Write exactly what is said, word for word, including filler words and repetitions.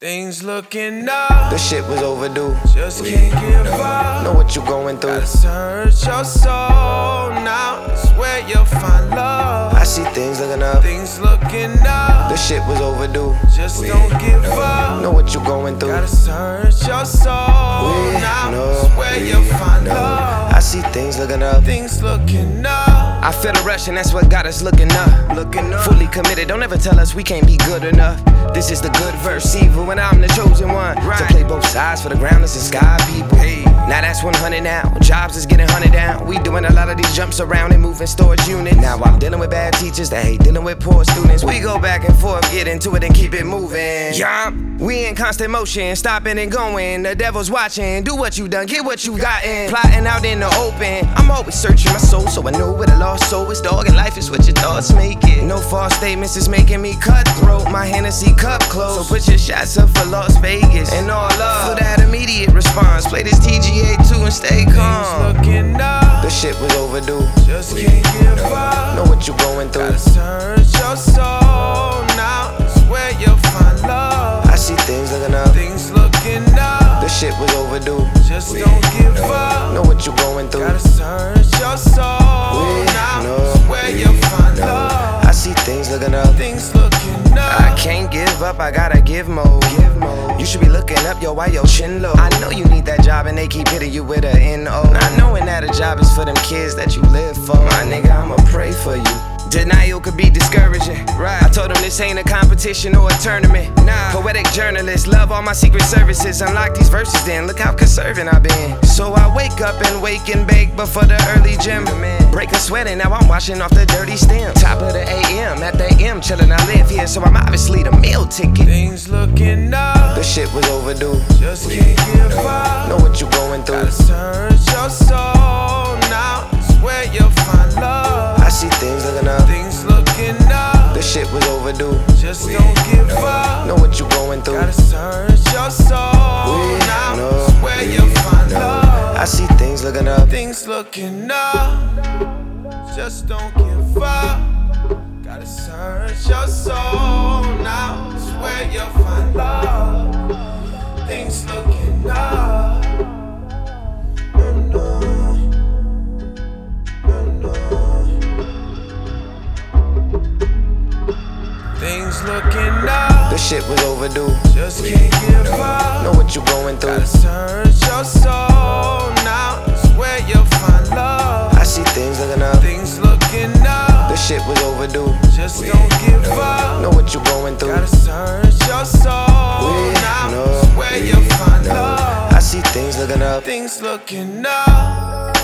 Things looking up. The shit was overdue. Just can't give up. Know what you going through. Gotta search your soul now. It's where you'll find love. I see things looking up. Things looking up. The shit was overdue. Just don't give up. Know what you going through. Gotta search your soul We now. know, It's where you'll find know. love. I see things looking up. Things looking up. I feel the rush and that's what got us looking up. Looking up. Fully committed, don't ever tell us we can't be good enough. This is the good verse, evil, and I'm the chosen one. Right. To play both sides for the groundless and sky people. Hey. Now that's one hundred now. Jobs is getting hunted down. We doing a lot of these jumps around and moving storage units. Now I'm dealing with bad teachers that hate dealing with poor students. We go back and forth, get into it and keep it moving. Yeah, we in constant motion, stopping and going. The devil's watching. Do what you done, get what you gotten. Plotting out in the open. I'm always searching my soul, so I know where the lost soul is. Dog, and life is what your thoughts make it. No false statements is making me cutthroat. My Hennessy cup close, so put your shots up for Las Vegas. And all love for that immediate response. Play this T G A two and stay calm. Things looking up. The shit was overdue. Just can't give up. Know what you going through. Gotta search your soul now. It's where you'll find love. I see things looking up. Things looking up. The shit was overdue. Just don't give up. Know what you going through. Gotta search your soul We now. know, It's where you'll find know. love. I see things looking up. Things looking up. I can't give up, I gotta give more. Give more. You should be looking up, yo, why your chin low? I know you need that job and they keep hitting you with a N O. Not knowing that a job is for them kids that you live for. My nigga, I'ma pray for you. Denial could be discouraging. Right. I told them this ain't a competition or a tournament. Nah. Poetic journalist, love all my secret services. Unlock these verses, then look how conserving I've been. So I wake up and wake and bake before the early gym. Break a sweat and now I'm washing off the dirty stem. Top of the A M, at the M, chillin', I live here, so I'm obviously the meal ticket. Things looking up. The shit was overdue. Just can't give up. Know what you going through. Gotta search your soul now. It's where you'll find love. I see things looking up. Things looking up. The shit was overdue. Just don't give up. Know what you going through. Gotta search your soul We now. know, It's where you'll find know. love. I see things looking up. Things looking up. Just don't give up. Gotta search your soul now. It's where you'll find love. Things looking up. No, no. No, no. Things looking up. The shit was overdue. Just can't give up. Know what you going through. Gotta search your soul now. It's where you'll find love. I see things looking up. Things looking up. The shit was overdue. Just don't give up. Know what you going through. Gotta search your soul We now. know, It's where you'll find know. love. I see things looking up. Things looking up.